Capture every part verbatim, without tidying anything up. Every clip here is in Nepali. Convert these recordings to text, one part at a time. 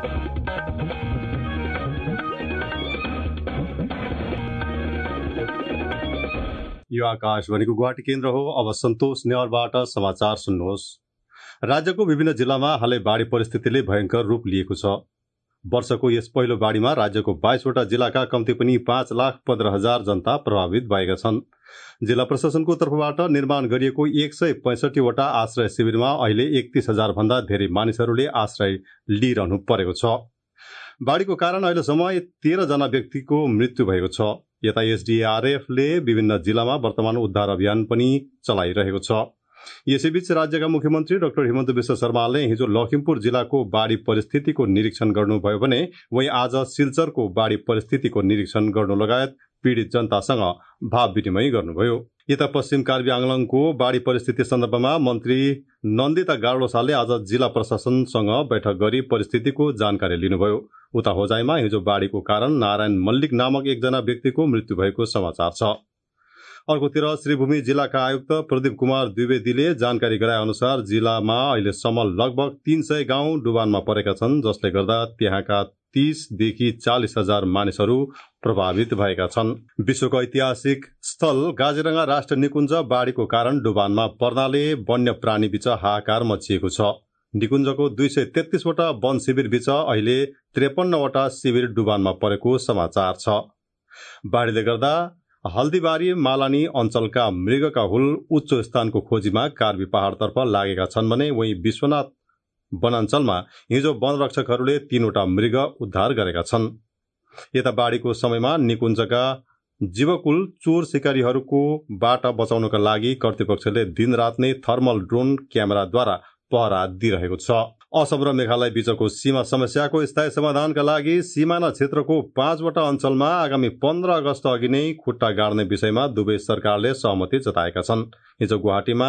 यो आकाशवाणीको गुवाहाटी केन्द्र हो। अब सन्तोष नेवारबाट समाचार सुन्नुहोस्। राज्यको विभिन्न जिल्लामा हालै बाढी परिस्थितिले भयंकर रूप लिएको छ। वर्षको यस पहिलो बाढीमा राज्यको बाइसवटा जिल्लाका कम्ती पनि पाँच लाख पन्ध्र हजार जनता प्रभावित भएका छन्। जिल्ला प्रशासनको तर्फबाट निर्माण गरिएको एक सय पैंसठीवटा आश्रय शिविरमा अहिले एकतीस हजार भन्दा धेरै मानिसहरूले आश्रय लिइरहनु परेको छ। बाढीको कारण अहिलेसम्म तेह्र जना व्यक्तिको मृत्यु भएको छ। यता एसडीआरएफले विभिन्न जिल्लामा वर्तमान उद्धार अभियान पनि चलाइरहेको छ। यसैबीच राज्यका मुख्यमन्त्री डाक्टर हिमन्त विश्व शर्माले हिजो लखिमपुर जिल्लाको बाढी परिस्थितिको निरीक्षण गर्नुभयो भने वहीं आज सिलचरको बाढी परिस्थितिको निरीक्षण गर्नु लगायत पीड़ित जनतासँग भाव विनिमय गर्नुभयो। यता पश्चिम कार्बी आंगलङको बाढी परिस्थिति सन्दर्भमा मन्त्री नन्दिता गार्लोसाले आज जिल्ला प्रशासनसँग बैठक गरी परिस्थितिको जानकारी लिनुभयो। उता होजाईमा हिजो बाढीको कारण नारायण मल्लिक नामक एकजना व्यक्तिको मृत्यु भएको समाचार छ। अर्कोतिर श्रीभूमि जिल्लाका आयुक्त प्रदीप कुमार द्विवेदीले जानकारी गराए अनुसार जिल्लामा अहिलेसम्म लगभग तीन सय गाउँ डुबानमा परेका छन्, जसले गर्दा त्यहाँका तीसदेखि चालिस हजार मानिसहरू प्रभावित भएका छन्। विश्वको ऐतिहासिक स्थल काजीरंगा राष्ट्रिय निकुञ्ज बाढीको कारण डुबानमा पर्नाले वन्य प्राणी बीच हाहाकार मचिएको छ। निकुञ्जको दुई सय तेत्तीसवटा वन शिविर बीच अहिले त्रिपन्नवटा शिविर डुबानमा परेको समाचार छ। बाढीले गर्दा हल्दीबारी मालानी अञ्चलका मृगका हुल उच्च स्थानको खोजीमा कार्बी पहाड़तर्फ लागेका छन् भने वहीं विश्वनाथ वनाञ्चलमा हिजो वनरक्षकहरूले तीनवटा मृग उद्धार गरेका छन्। यता बाढीको समयमा निकुञ्जका जीवकुल चोर शिकारीहरूको बाट बचाउनका लागि कर्तृपक्षले दिनरात नै थर्मल ड्रोन क्यामेराद्वारा पहरा दिइरहेको छ। असम र मेघालय बीचको सीमा समस्याको स्थायी समाधानका लागि सीमाना क्षेत्रको पाँचवटा अञ्चलमा आगामी पन्ध्र अगस्त अघि नै खुट्टा गाड्ने विषयमा दुवै सरकारले सहमति जताएका छन्। हिजो गुवाहाटीमा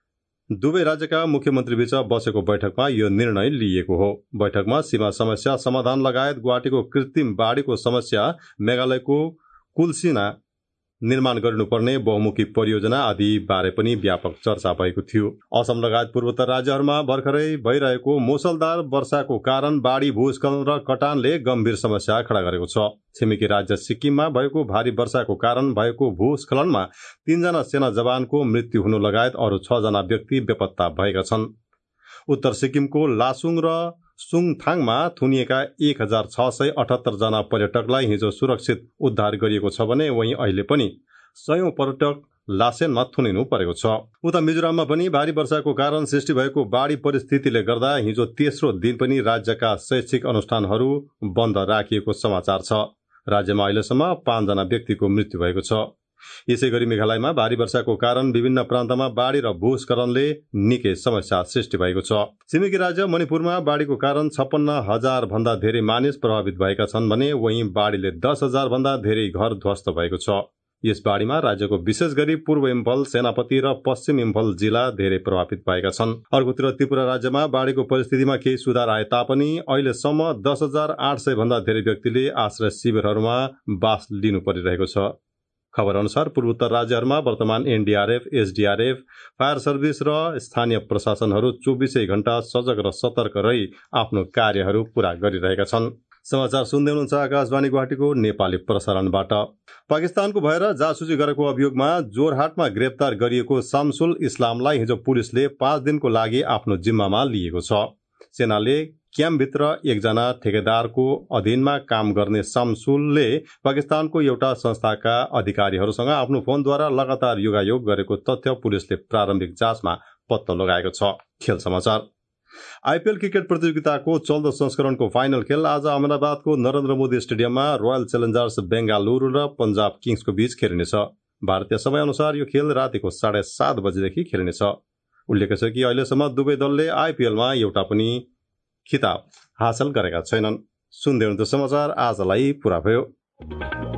दुवै राज्यका मुख्यमन्त्री बीच बसेको बैठकमा यो निर्णय लिइएको हो। बैठकमा सीमा समस्या समाधान लगायत गुवाहाटीको कृत्रिम बाढीको समस्या, मेघालयको कुलसीना निर्माण गर्नुपर्ने बहुमुखी परियोजना आदि बारे पनि व्यापक चर्चा भएको थियो। असम लगायत पूर्वोत्तर राज्यहरूमा भर्खरै भइरहेको मुसलधार वर्षाको कारण बाढी, भूस्खलन र कटानले गम्भीर समस्या खडा गरेको छ। छिमेकी राज्य सिक्किममा भएको भारी वर्षाको कारण भएको भूस्खलनमा तीनजना सेना जवानको मृत्यु हुनु लगायत अरू छ जना व्यक्ति बेपत्ता भएका छन्। उत्तर सिक्किमको लासुङ र सुङथाङमा थुनिएका एक हजार छ सय अठहत्तर जना पर्यटकलाई हिजो सुरक्षित उद्धार गरिएको छ भने वहीं अहिले पनि सयौं पर्यटक लासेनमा थुनिनु परेको छ। उता मिजोराममा पनि भारी वर्षाको कारण सृष्टि भएको बाढी परिस्थितिले गर्दा हिजो तेस्रो दिन पनि राज्यका शैक्षिक अनुष्ठानहरू बन्द राखिएको समाचार छ। राज्यमा अहिलेसम्म पाँचजना व्यक्तिको मृत्यु भएको छ। यसै गरी मेघालयमा भारी वर्षाको कारण विभिन्न प्रान्तमा बाढी र भूस्खलनले निकै समस्या सृष्टि भएको छ। छिमेकी राज्य मणिपुरमा बाढीको कारण छप्पन्न हजार भन्दा धेरै मानिस प्रभावित भएका छन् भने वहीं बाढीले दस हजार भन्दा धेरै घर ध्वस्त भएको छ। यस बाढीमा राज्यको विशेष गरी पूर्व इम्फल, सेनापति र पश्चिम इम्फल जिल्ला धेरै प्रभावित भएका छन्। अर्कोतिर त्रिपुरा राज्यमा बाढीको परिस्थितिमा केही सुधार आए तापनि अहिलेसम्म दस हजार आठ सय भन्दा धेरै व्यक्तिले आश्रय शिविरहरूमा बास लिनु परिरहेको छ। खबर अनुसार पूर्वोत्तर राज्यहरूमा वर्तमान एनडीआरएफ, एसडीआरएफ, फायर सर्भिस र स्थानीय प्रशासनहरू चौबिसै घण्टा सजग र सतर्क रही आफ्नो कार्यहरू पूरा गरिरहेका छन्। समाचार सुन्दै हुनुहुन्छ आकाशवाणी गुवाहाटीको नेपाली प्रसारणबाट। पाकिस्तानको भएर जासुसी गरेको अभियोगमा जोरहाटमा गिरफ्तार गरिएको शामसुल इस्लामलाई हिजो पुलिसले पाँच दिनको लागि आफ्नो जिम्मामा लिएको छ। सेनाले क्याम्पभित्र एकजना ठेकेदारको अधीनमा काम गर्ने शामसुलले पाकिस्तानको एउटा संस्थाका अधिकारीहरूसँग आफ्नो फोनद्वारा लगातार योगायोग गरेको तथ्य पुलिसले प्रारम्भिक जाँचमा पत्तो लगाएको छ। खेल समाचार। आईपीएल क्रिकेट प्रतियोगिताको चौधौं संस्करणको फाइनल खेल आज अहमदाबादको नरेन्द्र मोदी स्टेडियममा रोयल च्यालेन्जर्स बेंगालुरू र पंजाब किङ्सको बीच खेलिनेछ। भारतीय समय अनुसार यो खेल रातिको साढे सात बजेदेखि खेलिनेछ। उल्लेख छ कि अहिलेसम्म दुवै दलले आईपीएलमा एउटा पनि खिताब हासिल गरेका छैनन्। सुन्दै हुनुहुन्छ समाचार। आजलाई पूरा भयो।